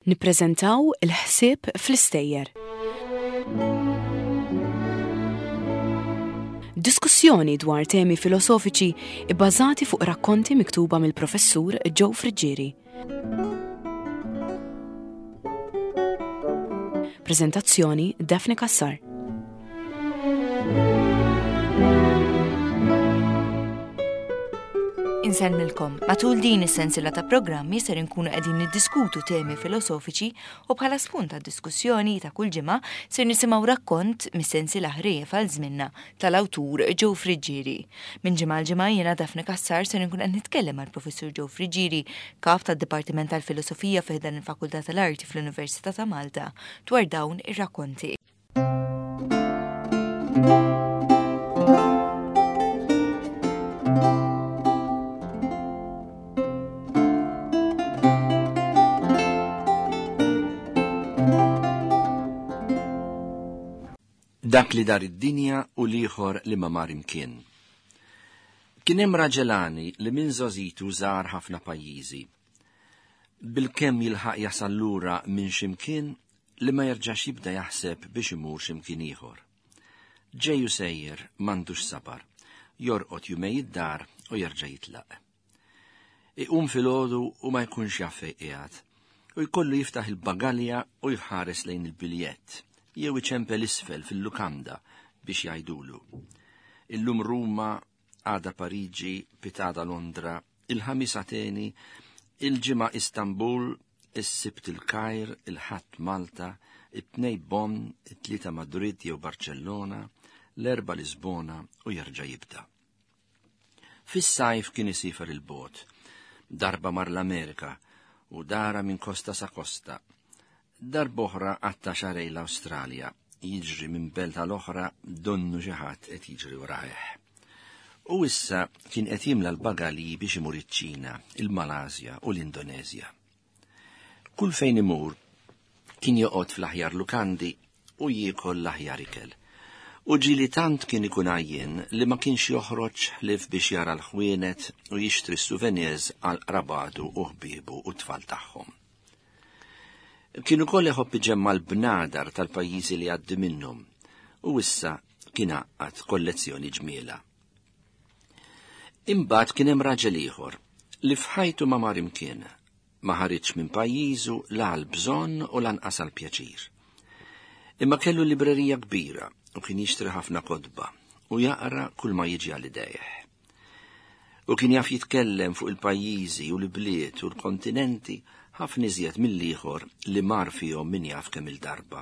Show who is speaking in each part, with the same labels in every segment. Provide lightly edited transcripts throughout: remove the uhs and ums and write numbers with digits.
Speaker 1: nippreżentaw il-ħsieb fl-istejjer. Diskussjoni dwar temi filosofiċi ibbażati fuq rakkonti miktuba mill-professur Joe Friġġieri. Preżentazzjoni Daphne Kassar.
Speaker 2: Insellmilkom, matul din is-sensiela ta' programmi ser inkunu qegħdin niddiskutu temi filosofiċi u bħala spunt ta' diskussjoni ta' kull ġimgħa ser nisimgħu rakkont mis-sensiela ħrief għal żminna tal-awtur Joe Friġġieri. Minn ġimgħa l-ġimgħa jiena Daphne Kassar ser inkun qed nitkellem mal-Professur Joe Friġġieri, kap tad-Dipartiment tal-Filosofija fih dan il-Fakultà tal-Arti fl-Università ta' Malta dwar dawn ir-rakkonti.
Speaker 3: Dak li dar id-dinja u liħor li ma mar imkien. Kien hemm raġelani li minn żożitu żar ħafna pajjiżi. Bilkemm jilħaq jasal lura minn ximkien li ma jerġax jibda jaħseb biex imur ximkien ieħor. Ġejju sejjer m'għandux sabar, jorqod jumej id-dar u jerġa' jitlaq. Iqum filgħodu u ma jkunx jaf fejn qiegħed, u jkollu jiftaħ il-bagalja u jħares lejn il-biljett. Jew iċempel isfel fil-lukanda biex jgħidulu. Illum Ruma, għada Pariġi, pitada Londra, il-ħamis Ateni, il-ġimgħa Istanbul, is-sibt il-Kajr, il-ħadd Malta, it-tnej Bonn, it-tlieta Madrid jew Barcellona, l-erba' Lisbona u jerġa' jibda. Fis-sajf kien isifer il-bot, darba mar l-Amerika u dara minn kosta sa kosta. Darb'oħra għatta xarej l-Awstralja, jiġri minn belta l-oħra donnu xi ħadd qed jiġri waraħ. U issa kien qed jimla l-bagali biex imur iċ-Ċina, il-Malasja u l-Indonezja. Kull fejn imur kien joqgħod fl-aħjar lukandi u jiekol l-aħjar ikel. U ġieli tant kien ikun għajjien li ma kienx joħroġ ħlief biex jara l-ħwienet u jixtri s-suvenirs għal qrabatu u ħbiebu u tfal tagħhom. Kienu koll iħobb iġemma l-bnadar tal-pajjiżi li għaddi minnhom u issa kien għaqqad kollezzjoni ġmiela. Imbagħad kien hemm raġel ieħor li f'ħajtu ma mar imkien, ma ħaritx minn pajjiżu la għal bżonn u lanqas għal pjaċir. Imma kellu librerija kbira u kien jixtri ħafna kotba u jaqra kull ma jiġi għal idejh. U kien jaf jitkellem fuq il-pajjiżi u l-bliet u l-kontinenti ħafna iżjed mill-ieħor li mar fihom min jaf kemm il-darba.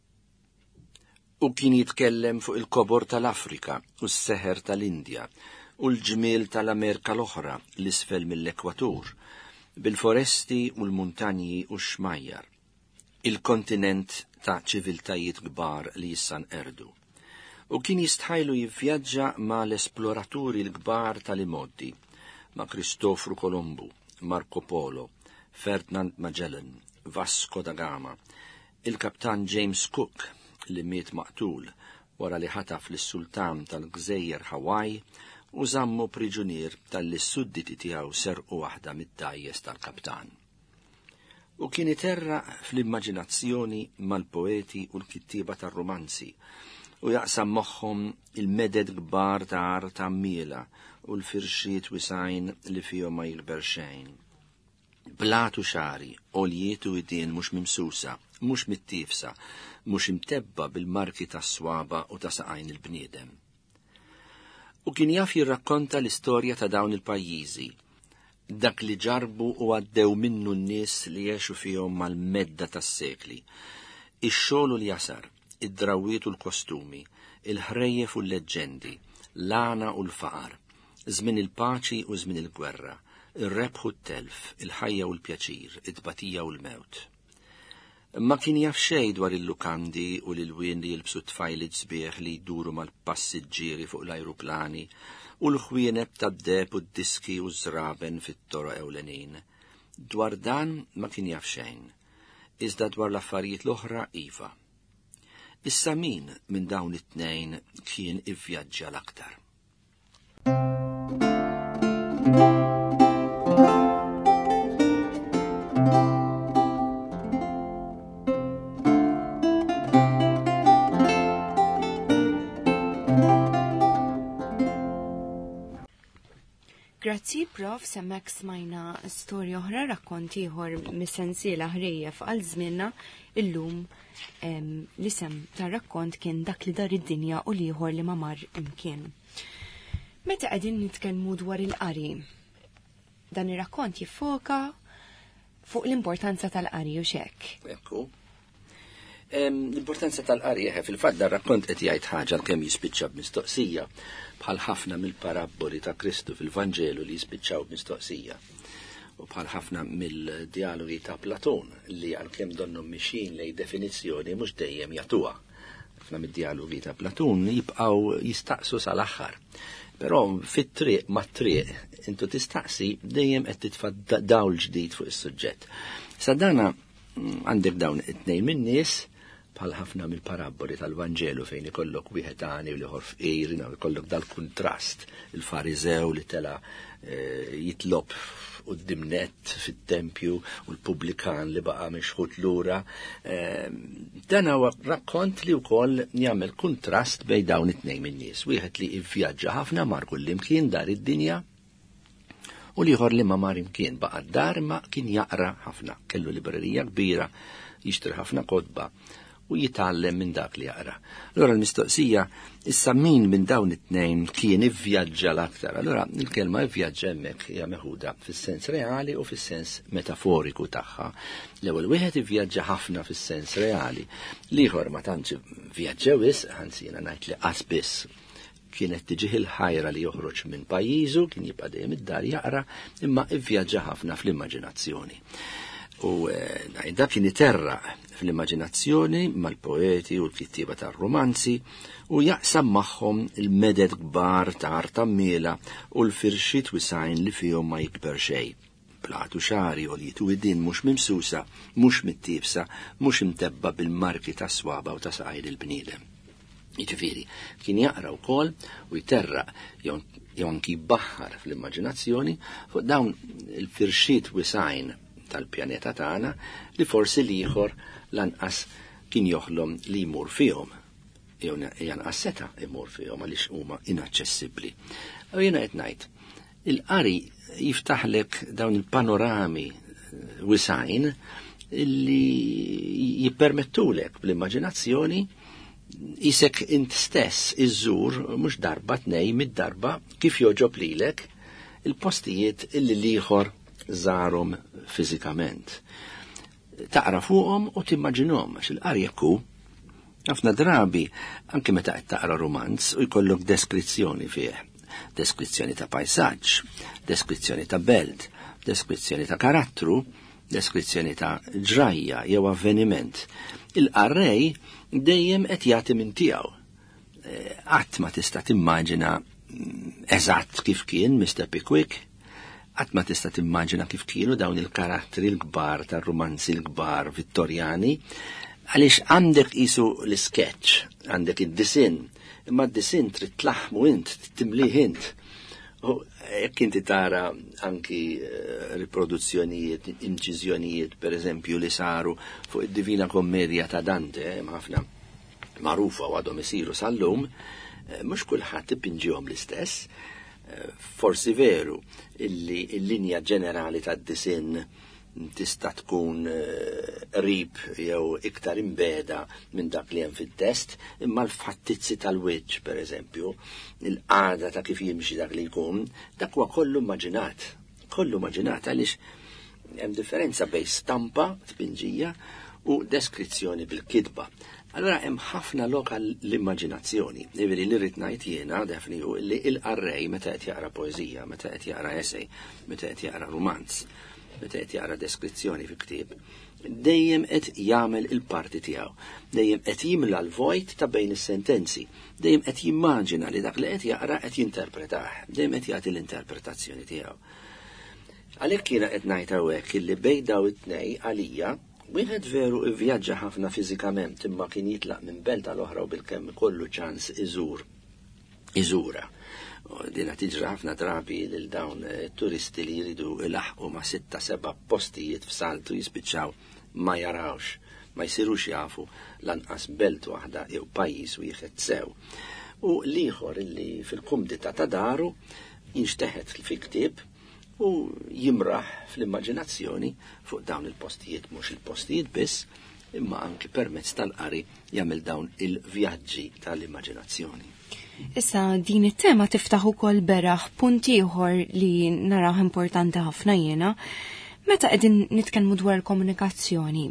Speaker 3: U kien jitkellem fuq il-kobor tal-Afrika u s-seħer tal-Indja u l-ġmiel tal-Amerika l-oħra l-isfel mill-Ekwatur, bil-foresti u l-muntanji u x-xmajjar, il-kontinent ta' ċiviltajiet kbar li jissan erdu. U kien jistħajlu jivvjaġġa ma' l-esploraturi l-kbar tal-imoddi, ma' Kristofru Kolombu, Marco Polo, Ferdinand Magellan, Vasco da Gama, il-kaptan James Cook li miet maqtul wara li ħataf lis-sultan tal-Gżejjer Hawaii u żammu priġunier tal-li s-sudditi tiegħu serqu waħda mid-dajjes tal-kaptan. U kien iterra fl-immaġinazzjoni mal-poeti u l-kittieba tar-romanzi u jaqsam moħħhom il-meded kbar ta' art ta' miela u l-firxiet wisajn li fihom ma jikber xejn. Blatu xari, oljietu id-dien mux mimsusa, mux mittifsa, mux imtebba bil-marki ta' swaba u ta' saqajn il-bniedem. U kien jaf jirrakkonta l-istorja ta' dawn il-pajjiżi, dak li ġarbu u għaddew minnu n-nies li jiexu fihom mal-medda tas-sekli, ix-xogħol u l-jasar, id-drawiet u l-kostumi, il-ħrejjef u l-leġġendi, l-għana u l-faqar, żmien il-paċi u żmien il-gwerra, il-rebħ u t-telf, il-ħajja u l-pjaċir, id-batija u l-mewt. Ma kien jaf xejn dwar il-lukandi u l-ilwien li jilbsu tfajliet sbieħ li jduru mal-passiġġieri fuq l-ajruplani u l-ħwienet tad-deb u d-diski u żraben fit-toroq ewlenin. Dwar dan ma kien jaf xejn, iżda dwar l-affarijiet l-oħra iva. Issa min minn dawn it-tnejn kien ivvjaġġa l-aktar.
Speaker 1: Grazzi, Prof, semmek smajna storja oħra, rakkonti ieħor mis-sensiela ħrejjef għal żmienna illum l-isem tar-rakkont kien dak li dar id-dinja u liħor li ma mar imkien. Meta qegħdin nitkellmu dwar il-qari, dan ir-rakkont jiffoka fuq l-importanza tal-qari u xekk.
Speaker 3: Ekku. L-importanza tal-qari fil-fatt dar-rakkont qed jgħid ħaġa kemm jispiċċa b'mistoqsija bħal ħafna mill-paraboli ta' Kristu fil-Vanġelu li jispiċċaw b'mistoqsija. U bħal ħafna mill-dialogi ta' Platon li għalkemm donnom mixin lej definizzjoni mhux dejjem jagħtuha. Ħafna mid-dialogi ta' Platon jibqgħu jistaqsu sal-aħħar. Però fit-triq mat-triq intu tistaqsi dejjem qed titfa' dawl ġdid fuq is-suġġett. Sa dana għandek dawn it-tnejn min-nies bħal ħafna mill-paraboli tal-Vanġelu fejn ikollok wieħed għani u liħor fqir, ikollok dal-kuntrast il-Fariżew li tela jitlob qudiem nett fit-tempju u l-pubblikan li baqa' mexħut lura. Dan huwa rakkont li wkoll jagħmel kuntrast bejn dawn it-tnejn min-nies. Wieħed li ivvjaġġa ħafna mar kullimkien dar id-dinja u liħor li ma mar imkien baqa' d-dar ma kien jaqra ħafna, kellu librerija kbira, jixtri ħafna kotba u jitgħallem minn dak li jaqra. Allora l-mistoqsija issa min minn dawn it-tnejn kien ivvjaġġa l-aktar. Allora il-kelma ivvjaġġa hemmhekk hija meħuda fis-sens reali u fis-sens metaforiku tagħha. L-ewwel wieħed ivvjaġġa ħafna fis-sens reali. L-ieħor ma tantx vjaġġa wisq, ħansi jiena ngħid li qas biss kienet tiġih il-ħajra li joħroġ minn pajjiżu, kien jibqa' dejjem id-dar jaqra, imma ivvjaġġa ħafna fl-immaġinazzjoni. U da kien iterraq fl-immaġinazzjoni mal-poeti u l-kittiba tar-romanzi u jaqsam magħhom il-meded kbar ta' artammiela u l-firxiet wisajn li fihom ma jikber xejn. Platu xari u li id-din mhux mimsusa, mhux mittibsa, mhux imtebba bil-marki ta' swaba u ta' saqajn il-bniedem. Jiġifieri, kien jaqra wkoll u jterraq jew anki jbaħħar fl-immaġinazzjoni fuq dawn il-firxiet wisajn tal-pjaneta tagħna li forsi l-ieħor lanqas kien joħlom li jmur fihom. Jew janqas seta' jmur fihom għaliex huma inaċċessibbli. U jiena qed ngħid, il-qari jiftaħlek dawn il-panorami wisajn li jippermettulek bl-immaġinazzjoni isek int stess iżżur mhux darba tnej mid-darba kif joġob lilek il-postijiet illi l-ieħor żarhom fiżikament. Taqra fuqhom u timmaġinhom għax il-qari jekku ħafna drabi anke meta qed taqra romanz u jkollok deskrizzjoni fih. Deskrizzjoni ta' pajsaġġ, deskrizzjoni ta' belt, deskrizzjoni ta' karattru, deskrizzjoni ta' ġrajja jew avveniment. Il-qarrej dejjem qed jagħti minn tiegħu. Qatt ma tista' timmaġina eżatt kif kien Mr. Pickwick, qatt ma tista' timmaġina kif kienu dawn il-karattri l-kbar tar-romanzi l-kbar Vittorjani, għaliex għandek qisu l-sketch, għandek id-disin, imma d-disin trid tlaħmu int, timlih int. U jekk inti tara anki riproduzzjonijiet, inċiżjonijiet, per eżempju, li saru fuq id-Divina Kommedja ta' Dante, ħafna magħrufa u għadhom isiru sal-lum, mhux kulħadd ipinġihom l-istess. Forsi veru illi l-linja ġenerali tad-disin tista' tkun qrib jew iktar imbeda minn dak li hemm fit-test, imma l-fattizzi tal-wiġġ, pereżempju, il-qagħda ta' kif jimxi dak li jkun, dak huwa kollu immaġinat. Kollu immaġinat għaliex hemm differenza bejn stampa tpinġija u deskrizzjoni bil-kidba. Allora hemm ħafna loka l-immaġinazzjoni. Iveri li rrid ngħid jiena defni hu li l-qarrej meta qed jaqra poeżija, meta qed jaqra essej, meta qed jaqra romanz, meta qed jaqra deskrizzjoni fi ktieb, dejjem qed jagħmel il-parti tiegħu. Dejjem qed jimla l-vojt ta' bejn is-sentenzi. Dejjem qed jimmaġina li dak li qed jaqra qed jinterpretah. Dejjem qed jagħti l-interpretazzjoni tiegħu. Għalhekk jiena qed ngħid hawnhekk illi bejn daw it-tnejn għalija wieħed veru ivvjaġġa ħafna fiżikament imma kien jitlaq minn belt għal oħra u bilkemm ikollu ċans iżura. Dina tiġri ħafna drabi lil dawn turisti li jridu ilaħqu ma' 6-7 postijiet f'saltu jispiċċaw ma jarawx, ma jsirux jafu lanqas belt waħda jew pajjiż wieħed sew. U l-ieħor illi fil-kumdita ta' daru jinxteħed fi ktieb u jimraħ fl-immaġinazzjoni fuq dawn il-postijiet, mhux il-postijiet biss, imma anki permezz tal-qari jagħmel dawn il-vjaġġi tal-immaġinazzjoni.
Speaker 1: Issa din it-tema tiftaħ ukoll beraħ punt ieħor li naraw importanti ħafna jiena meta qegħdin nitkellmu dwar komunikazzjoni.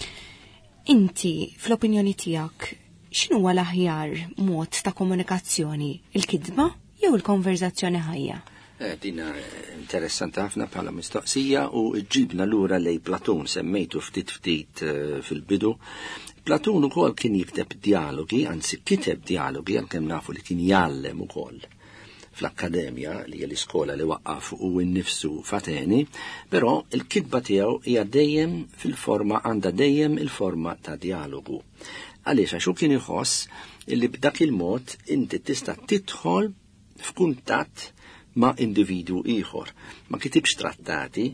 Speaker 1: Inti fl-opinjoni tiegħek x'inhuwa l-aħjar mod ta' komunikazzjoni, il-kidba jew il-konverzazzjoni ħajja?
Speaker 3: Dina interessanti ħafna bħala mistoqsija u ġibna lura lej Platun semmejtu ftit fil-bidu. Platun ukoll kien jikteb dialogi, anzi kiteb dialogi għalkemm nafu li kien jgħallem ukoll fl-akkademja li hija l-iskola li waqqaf u nnifsu f'Ateni, però il-kitba tiegħu hija dejjem fil-forma għandha dejjem il-forma ta' dialogu. Għaliex għax hu kien iħoss li b'dak il-mod inti tista' tidħol f'kuntatt ma' individu ieħor. Ma kitibx trattati,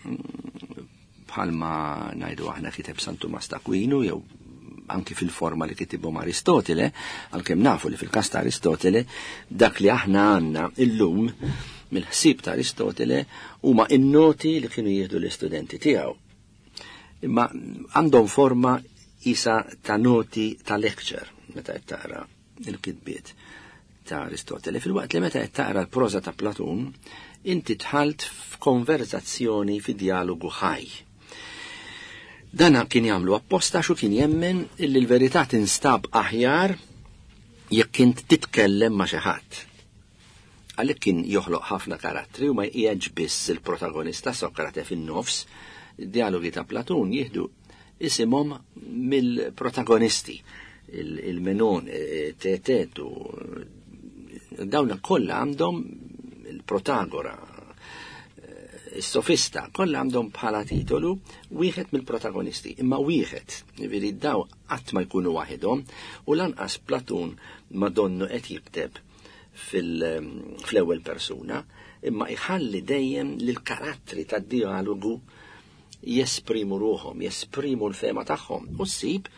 Speaker 3: bħalma ngħidu aħna kiteb San Tumas d'Aquino jew anki fil-forma li kitibhom Aristotele, għalkemm nafu li fil-każ ta' Aristotele dak li aħna għandna illum mill-ħsieb ta' Aristotele huma in-noti li kienu jieħdu l-istudenti tiegħu. Imma għandhom forma isa ta' noti ta' lecture meta qed taqra il-kitbiet ta' Aristotele. Fil-waqt li meta qed taqra l-proża ta' Platun, inti tħalt f'konverzazzjoni fi dialogu ħaj. Dana kien jagħmlu apposta xu kien jemmen illi l-verità tinstab aħjar jekk int titkellem ma' xi ħadd. Għalhekk kien joħloq ħafna karattri u ma jqiegħx biss il-protagonista Sokrate fin-nofs. Id-dialogi ta' Platun jieħdu isimhom mill-protagonisti, il-Menon, Teetetu, dawna kollha għandhom il-Protagora, is-Sofista, kollha għandhom bħala titolu wieħed mill-protagonisti, imma wieħed, jiġifieri daw qatt ma jkunu waħedhom u lanqas Platun ma donnu qed jikteb fl-ewwel persuna, imma jħalli dejjem lil karattri tad-dialogu jesprimu ruhom, jesprimu l-fema tagħhom u ssib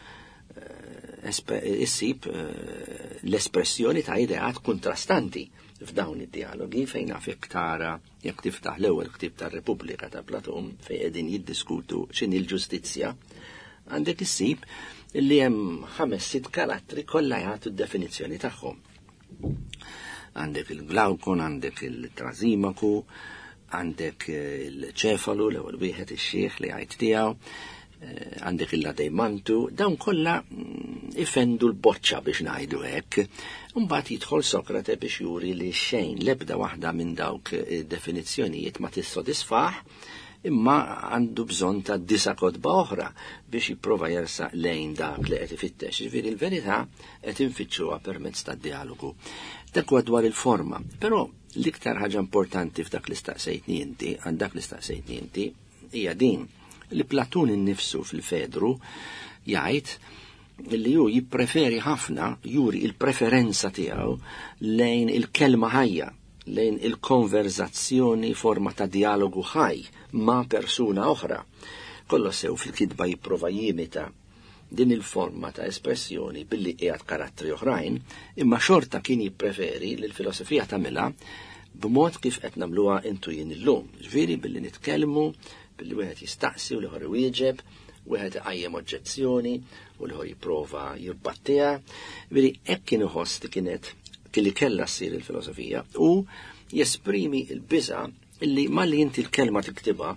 Speaker 3: l-espressjoni ta' ideat kontrastanti f'dawn id-dialogi fejn nafek tara jekk tiftaħ l-ewwel ktieb tar-Repubblika ta' Platun fejn qegħdin jiddiskutu x'inhi l-ġustizzja, għandek issib li hemm 5-6 karattri kollha jagħtu d-definizzjoni tagħhom. Għandek il-Glaukon, għandek il-Trasimaku, għandek il-ċefalu, l-ewwel wieħed ix-xieħ li jgħid tiegħu, għandek il-Ladejmantu, dawn kollha ifendu l-boċċa biex ngħidu hekk. Mbagħad jidħol Sokrate biex juri li xejn l-ebda waħda minn dawk id-definizzjonijiet ma tissodisfaħ, imma għandu bżonn ta' 9 kotba oħra biex jipprova jersaq lejn dak li qed ifittex. Ġifieri l-verità qed infittxuha permezz tad-dialogu. Dak huwa dwar il-forma, però l-iktar ħaġa importanti f'dak li staqsejtni inti, għal dak li staqsejtni inti, hija din li Platun innifsu fil-Fedru jgħid li ju jippreferi ħafna juri il-preferenza tiegħu lejn il-kelma ħajja, lejn il-konverzazzjoni forma ta' dialogu ħaj ma' persuna oħra. Kollu sew fil-kitba jipprova jimita din il-forma ta' espressjoni billi qiegħed karattri oħrajn, imma xorta kien jippreferi li l-filosofija tagħmilha b'mod kif qed nagħmluha intu jien illum. Ġifieri billi nitkellmu, billi wieħed jistaqsi u liħor iwieġeb, wieħed iqajjem oġġezzjoni u liħor jipprova jibbattiha. Ġifieri hekk kien iħoss li kienet li kellha ssir il-filosofija u jesprimi l-biża' illi malli inti l-kelma tiktibha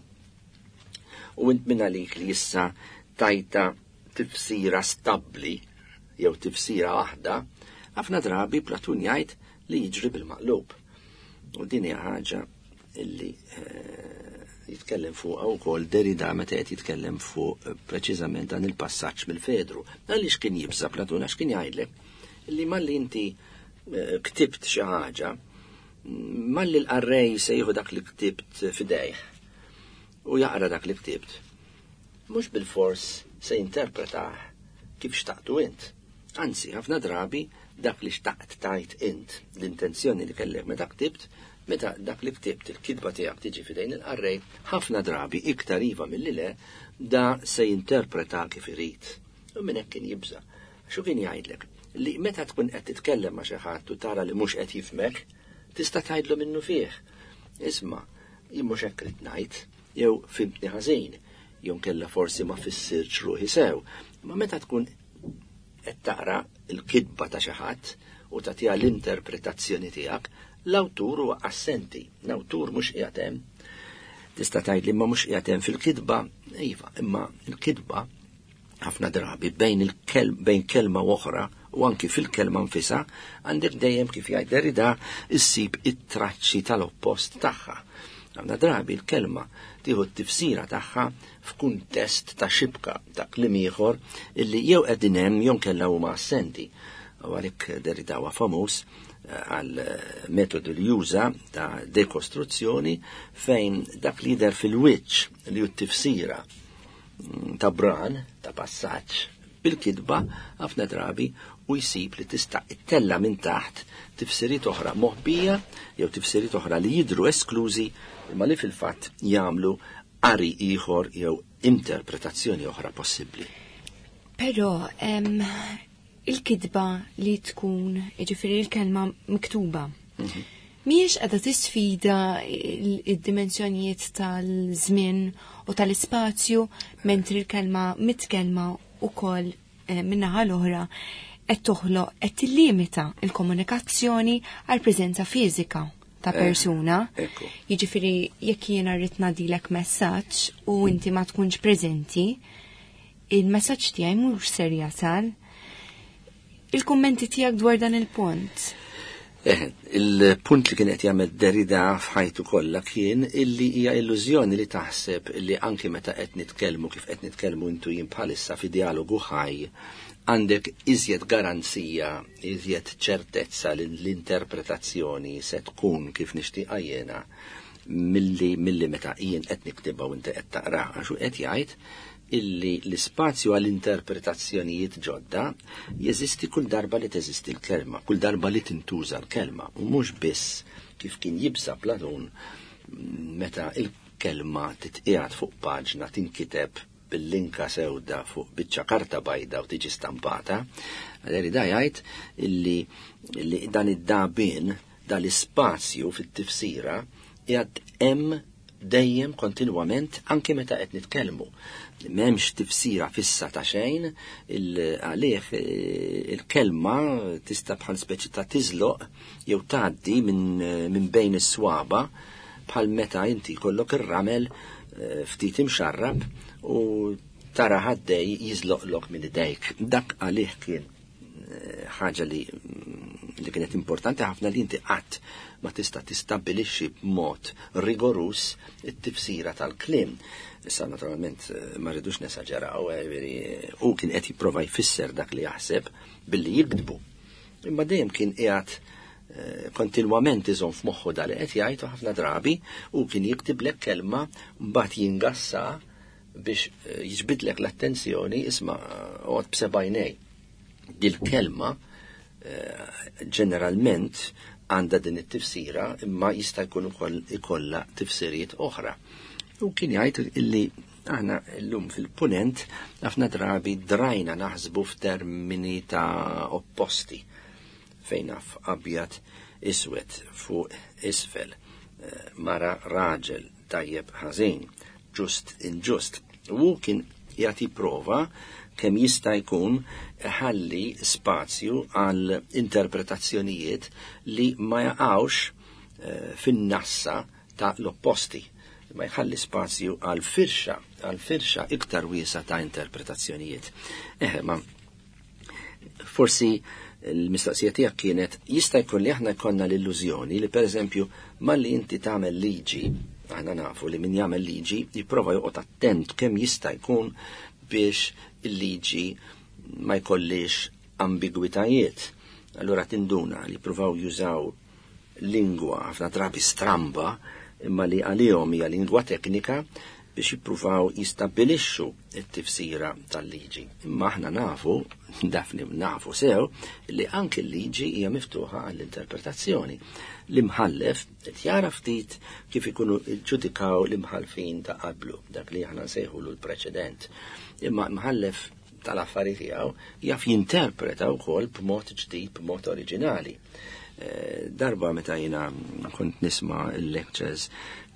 Speaker 3: u int minn għalik li issa tajta tifsira stabbli jew tifsira waħda, ħafna drabi Platun jgħid li jiġri bil-maqlub. U din hija ħaġa illi jitkellem fuq wkoll Derrida meta qed jitkellem fuq preċiżament dan il-passaġġ mill-Fedru. Għaliex kien jibża Platun għax kien jgħidlek illi malli inti ktibt xi ħaġa, malli l-qarrej se jieħu dak li ktibt fidejh u jaqra dak li ktibt. Mhux bil-fors se jinterpretah kif xtaqtu int. Anzi, ħafna drabi dak li xtaqt tajt int, l-intenzjoni li kellek meta ktibt, meta dak li ktibt il-kitba tiegħek tiġi fidejn il-qarrej, ħafna drabi iktar iva milli le da se jinterpreta kif irid. U minn hekk kien jibża. X'u kien jgħidlek? Li meta tkun qed titkellem ma' xi ħadd u tara li mhux qed jifhmek, tista' tgħidlu minnu fih. Isma', jien mhux hekk rid ngħid, jew fimtni ħażin, jew kella forsi ma fissirx ruħi sew. Ma meta tkun qed taqra l-kidba ta' xi ħadd u tagħtiha l-interpretazzjoni tiegħek, l-awtur huwa assenti, l-awtur mhux qiegħed hemm. Tista' tgħid li ma mhux qiegħed hemm fil-kidba, iva, imma l-kidba ħafna drabi bejn kelma u oħra u anki fil-kelma nfisha għandek dejjem kif jgħid Derrida issib it-traċċi tal-oppost tagħha. Ħafna drabi l-kelma tieħu t-tifsira tagħha f'kuntest ta' xibka ta' kliem ieħor illi jew qegħdin hemm jew kellha huma assenti. U għalhekk Derrida huwa famuż għal metodu li juża ta' dekostruzzjoni fejn dak li jidher fil-wiċċ li hu t-tifsira ta' bran, ta' passaġġ bil-kidba ħafna drabi u jsib li tista' ittella minn taħt tifsiriet oħra moħbija jew tifsiriet oħra li jidhru esklużi imma li fil-fatt jagħmlu qari ieħor jew interpretazzjoni oħra possibbli.
Speaker 1: Però il-kidba li tkun, jiġifieri l-kelma miktuba. Mhijiex qiegħda tisfida id-dimensjonijiet tal-żmien u tal-ispazju mentri l-kelma mitkellma wkoll min-naħa l-oħra qed toħloq qed tillimita l-komunikazzjoni għal preżenza fiżika ta' persuna. Jiġifieri jekk jiena rrid ngħidilek messaġġ u inti ma tkunx preżenti, il-messaġġ tiegħi mhux ser jasal. Il-kummenti tiegħek dwar dan il-punt.
Speaker 3: Il-punt li kien qed jagħmel Derrida f'ħajtu kollha kien illi hija illużjoni li taħseb illi anke meta qed nitkellmu kif qed nitkellmu intu jien bħalissa fi dialogu ħaj għandek iżjed garanzija, iżjed ċertezza li l-interpretazzjoni se tkun kif nixtieqha jiena milli meta jien qed niktibha u inti qed taqra għax qed jgħid illi l-ispazju għall-interpretazzjonijiet ġodda jeżisti kull darba li teżisti l-kelma, kull darba li tintuża l-kelma, u mhux biss kif kien jibsa Platon meta il-kelma titqiegħed fuq paġna tinkiteb bil-linka sewda fuq biċċa karta bajda u tiġi stampata. Derrida jgħid illi dan id-dabin, dan l-ispazju fit-tifsira qiegħed hemm dejjem kontinwament anke meta qed nitkellmu. M'hemmx tifsira fissa ta' xejn, għalih il-kelma tista' bħal speċi ta' tiżloq jew tgħaddi minn bejn is-swaba bħal meta inti jkollok ir-ramel ftit imxarrab u tara ħaddej jiżloqlok minn idejk. Dak għalih kien ħaġa li kienet importanti ħafna li inti qatt ma tista' tistabbilixxi b'mod rigorus it-tifsira tal-kliem. Issa naturalment ma rridux nesaġeraw, u kien qed jipprova jfisser dak li jaħseb billi jikdbu. Imma dejjem kien qiegħed kontinwament iżomm f'moħħu dak li qed jgħid ħafna drabi u kien jiktiblek kelma mbagħad jingassa biex jiġbidlek l-attenzjoni isma' oqgħod b'sebgħinej. Dil-kelma ġeneralment għandha din it-tifsira imma jista' jkun ukoll ikollha tifsiriet oħra. U kien jgħid illi aħna llum fil-punent ħafna drabi drajna naħsbu f'termini ta' opposti fejn naf abjad iswed fuq isfel, mara raġel tajjeb ħażin, ġust inġust. U kien jagħti prova kemm jista' jkun ħalli spazju għal interpretazzjonijiet li ma jaqgħux fin-nassa ta' l-opposti, ma jħalli spazju għal firxa iktar wiesa ta' interpretazzjonijiet. Ma forsi l-mistoqsija tiegħek kienet jista' jkun li aħna jkollna l-illużjoni li pereżempju malli inti tagħmel liġi, aħna nafu li min jagħmel liġi jipprova joqgħod attent kemm jista' jkun biex il-liġi ma jkollix ambigwitajiet. Allura tinduna li jippruvaw jużaw lingwa ħafna drabi stramba imma li għalihom hija lingwa teknika biex jippruvaw jistabbilixxu t-tifsira tal-liġi. Imma aħna nafu, dafni nafu sew, li anke l-liġi hija miftuħa għall-interpretazzjoni. L-imħallef qed jara ftit kif ikunu ġudikaw l-imħalfin ta' qablu, dak li aħna nsejħulu l-preċedent. Imma mħallef tal-affarijiet tiegħu jaf jinterpreta wkoll b'mod ġdid, b'mod oriġinali. Darba meta jiena kont nisma' l-lectures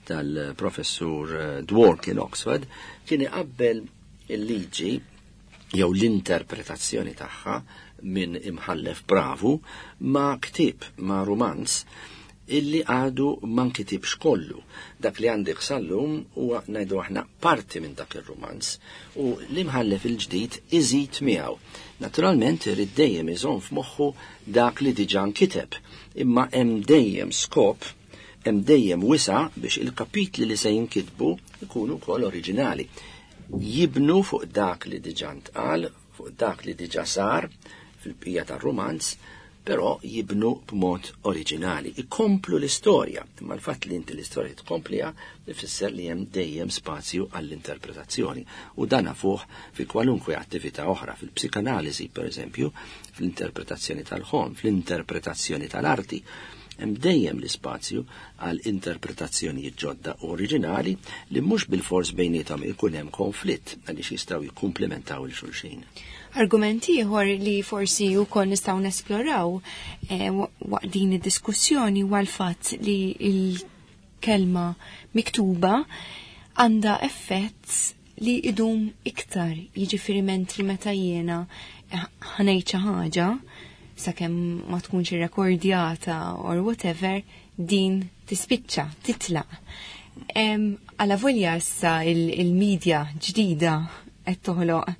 Speaker 3: tal-professur Dworkin Oxford kien iqabbel il-liġi jew l-interpretazzjoni tagħha minn imħallef bravu ma' ktib, ma' romanz illi għadu ma nkitibx kollu. Dak li għandi xsallum huwa ngħidu aħna parti minn dak ir-romanz u l-imħallef il-ġdid iżid miegħu. Naturalment irid dejjem iżomm f'moħħu dak li diġà nkiteb, imma hemm dejjem skop, hemm dejjem wisa biex il-kapitli li se jinkitbu ikunu wkoll oriġinali. Jibnu fuq dak li diġà ntqal, fuq dak li diġà sar fil-bqija tar-romanz, però jibnu b'mod oriġinali. Ikomplu l-istorja, imma l-fatt li inti l-istorja tkompliha ifisser li hemm dejjem spazju għall-interpretazzjoni. U dan fuh fi kwalunkwe attività oħra, fil-psikanaliżi pereżempju, fl-interpretazzjoni tal-ħolm, fl-interpretazzjoni tal-arti. Hemm dejjem l-ispazju għal interpretazzjonijiet ġodda oriġinali li mhux bil-fors bejniethom ikun hemm konflitt għaliex jistgħu jikkumplementaw il-xulxin.
Speaker 1: Argumenti ieħor li forsi wkoll nistgħu nesploraw waqt din id-diskussjoni huwa l-fatt li l-kelma miktuba għandha effett li idum iktar, jiġifieri mentri meta jiena ħanejt xi ħaġa sakemm ma tkunx irrekordjata or whatever, din tispiċċa, titlaq. Alla volja issa il-medja ġdida qed toħloq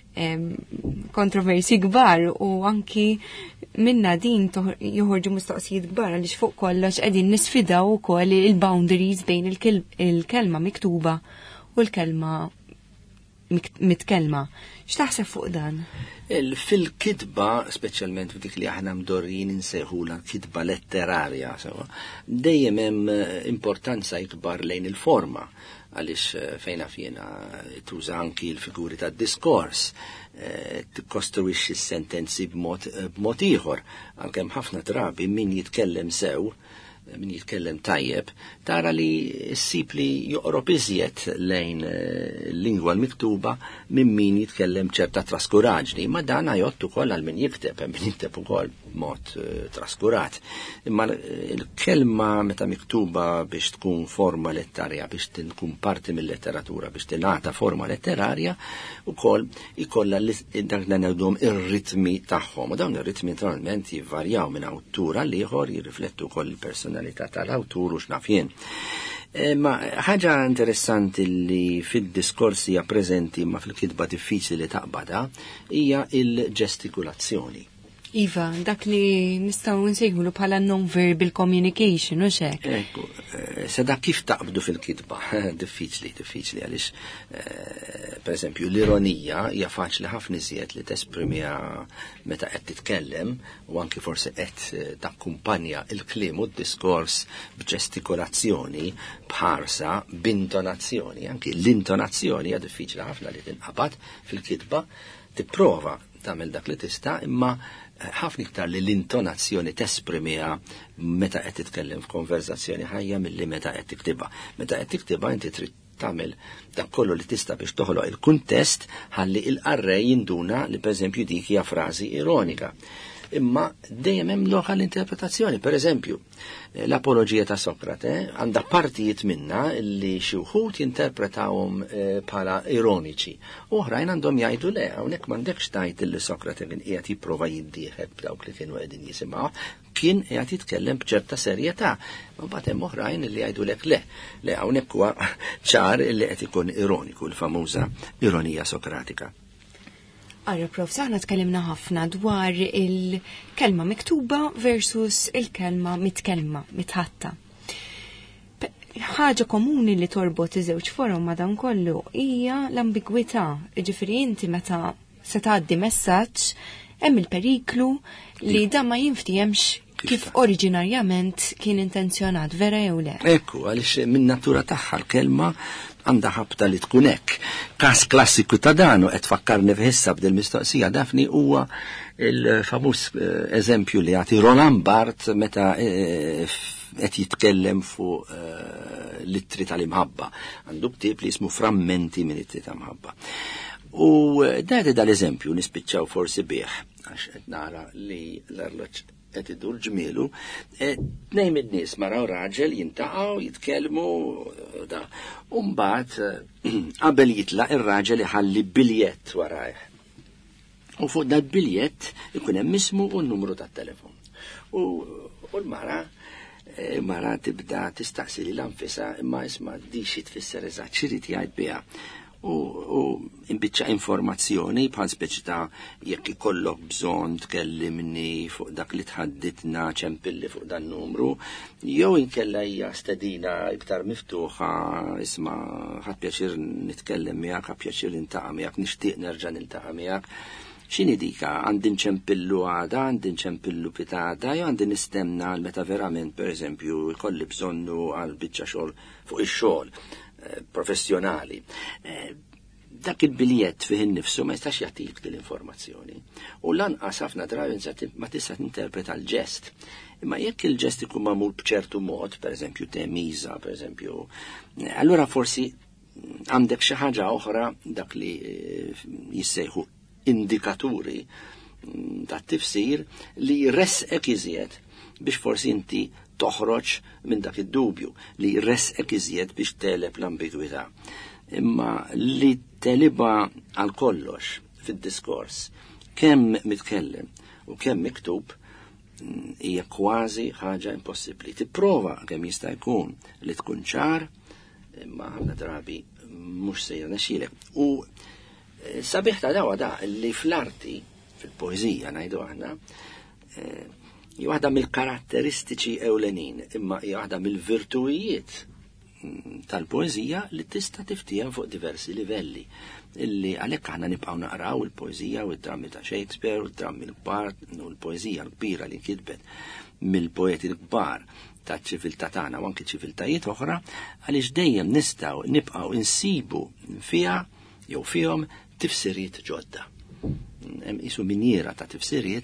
Speaker 1: kontroversi kbar u anki minna din joħorġu mistoqsijiet kbar għaliex fuq kollox qegħdin nisfidaw ukoll il-boundaries bejn il-kelma miktuba u l-kelma mitkellma. X'taħseb fuq dan?
Speaker 3: Fil-kitba, speċjalment f'dik li aħna mdorrin insejħula kitba letterarja, dejjem hemm importanza ikbar lejn il-forma, għaliex fejna fjena tuża anki l-figuri tad-diskors, tikkostruixxi s-sentenzi b'mod ieħor, għalkemm ħafna drabi min jitkellem sew, min jitkellem tajjeb, tara li ssib li joqrob iżjed lejn lingwa l-miktuba minn min jitkellem ċerta traskuraġni, ma dan għajott ukoll għal min jikteb, min jikteb ukoll b'mod traskurat. Imma l-kelma meta miktuba biex tkun forma lettarja, biex tkun parti mill-letteratura, biex tingħata forma letterarja, ukoll ikollha dak li ngħidhom ir-ritmi tagħhom. U dawn ir-ritmi naturalment jivvarjaw minn awtur għal ieħor, jirriflettu wkoll il-personalità tal-awtur u x'naf jien. Ma ħaġa interessanti li fid-diskorsi hija preżenti ma fil-kitba diffiċli li taqbada hija il-ġestikulazzjoni.
Speaker 1: Iva, dak li nistgħu nsejħulu bħala non-verbal communication, u xek?
Speaker 3: Ekku, sada kif taqbdu fil-kitba? diffiċli għaliex, per esempio, l-ironija hija faċli ħafna iżjed li tesprimiha meta qed titkellem u anki forsi qed takkumpanja il-kliem u d-diskors b'ġestikolazzjoni, bħarsa, b'intonazzjoni. Anki l-intonazzjoni hija diffiċli ħafna li tinqabad fil-kitba, tipprova tagħmel dak li tista' imma ħafna iktar li l-intonazzjoni tesprimiha meta qed titkellem f'konverzazzjoni ħajja milli meta qed tiktibha. Meta qed tiktibha inti trid tagħmel dak kollu li tista' biex toħloq il-kuntest ħalli il-qarrej jinduna li pereżempju dik hija frażi ironika. Imma dejjem hemm loħa l-interpretazzjoni. Per eżempju, l-apoloġija ta' Sokrate għandha partijiet minna li xi wħud jinterpretawhom bħala ironiċi. Oħrajn għandhom jgħidu le, hawnhekk m'għandekx tajt li Sokrate kien qiegħed jipprova jiddieħed b'dawk li kienu qegħdin jisimgħu, kien qiegħed jitkellem b'ċerta serjetà. Mbagħad hemm oħrajn li jgħidulek le hawnhekk huwa ċar li qed ikun ironiku, l-famuża ironija sokratika.
Speaker 1: Għarra, Prof, saħna tkellimna ħafna dwar il-kelma miktuba versus il-kelma mitkellma, mitħatta. Ħaġa komuni li torbot iż-żewġ forum madan kollu hija l-ambigwità. Ġifieri inti meta se tgħaddi messaġġ hemm il-periklu li dan ma jinftihemx kif oriġinarjament kien intenzjonat, vera jew le.
Speaker 3: Ekku, għaliex min natura tagħha l-kelma għandha ħabta li tkun hekk. Każ klassiku ta' dan qed fakkarni f'issa b'dil mistoqsija Dafni huwa il-famuż eżempju li jagħti Roland Barthes meta qed jitkellem fuq l-ittri tal-imħabba. Għandu ktieb li jismu Frammenti minn it-tri tal-imħabba. U dati dal-eżempju nispiċċaw forsi bih għax qed nara li l-arloġġ qed idur ġmielu, tnejn min-nies mara u raġel jintaqgħu jitkellmu da. U mbagħad qabel jitlaq ir-raġel iħalli biljett warajh. U fuq dat biljett ikun hemm ismu u n-numru tat-telefon. U l-mara mara tibda tistaqsi li l-anfisa imma isma' di xi tfisser eżatt x'irid jgħid biha. U imbiċċa informazzjoni bħal speċi ta' jekk ikollok bżonn tkellimni fuq dak li tħadditna ċempilli fuq dan numru, jew inkella hija stedina iktar miftuħa isma' ħadd pjaċir nitkellem miegħek, ħadd pjaċir nintaqa' miegħek, nixtieq nerġa' niltaqa' miegħek. X'inhi dika għandi nċempillu għada, għandi nċempillu pitada, jew għandi nistenna meta verament pereżempju jkolli bżonnu għal biċċa xogħol fuq ix-xogħol professjonali. Dak il-biljett fih innifsu ma jistax jagħtik dil-informazzjoni. U lanqas ħafna drabi ma tista' tinterpreta l-ġest. Imma jekk il-ġest ikun magħmul b'ċertu mod, pereżempju temiża, pereżempju, allura forsi għandek xi ħaġa oħra dak li jissejħu indikaturi ta' tifsir li jressqek iżjed biex forsi inti toħroġ minn dak id-dubju, li jressqek iżjed biex teleb l-ambigwità. Imma li teliba għal kollox fid-diskors kemm mitkellem u kemm miktub hija kważi ħaġa impossibbli. Tipprova kemm jista' jkun li tkun ċar, imma ħafna drabi mhux se jirnexxielek. U sabiħ ta' dawa da li fl-arti, fil-poezija ngħidu aħna, waħda mill-karatteristiċi ewlenin, imma waħda mill-virtujiet tal-poezija li tista' tiftihom fuq diversi livelli. Illi għalhekk aħna nibqgħu naqraw il-poezija u d-drammi ta' Shakespeare u d-drammi l-kbar u l-poezija l-kbira li kitbet mill-poeti l-kbar taċ-ċiviltà tagħna u anke ċiviltajiet oħra, għaliex dejjem nistgħu nibqgħu insibu fiha jew fihom tifsiriet ġodda. Hemm isu minjera ta' tifsiriet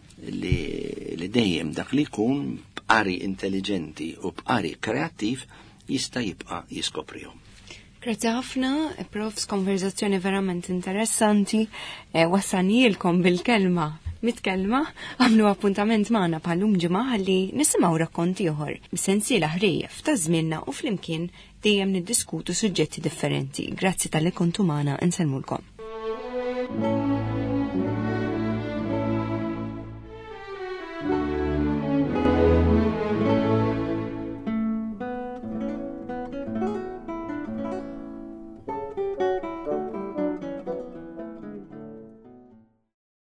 Speaker 3: li dejjem dak li jkun b'qari intelligenti u b'qari kreattiv jista' jibqa' jiskoprihom.
Speaker 1: Grazzi ħafna, Prof, konverzazzjoni verament interessanti, wassanilkom bil-kelma mitkellma, għamlu appuntament magħna bħallum ġimgħa ħalli nisimgħu rakkonti ieħor sensiela ħrief ta' żmienna u flimkien dejjem niddiskutu suġġetti differenti. Grazzi tal-li kontu magħna, insellmulkom.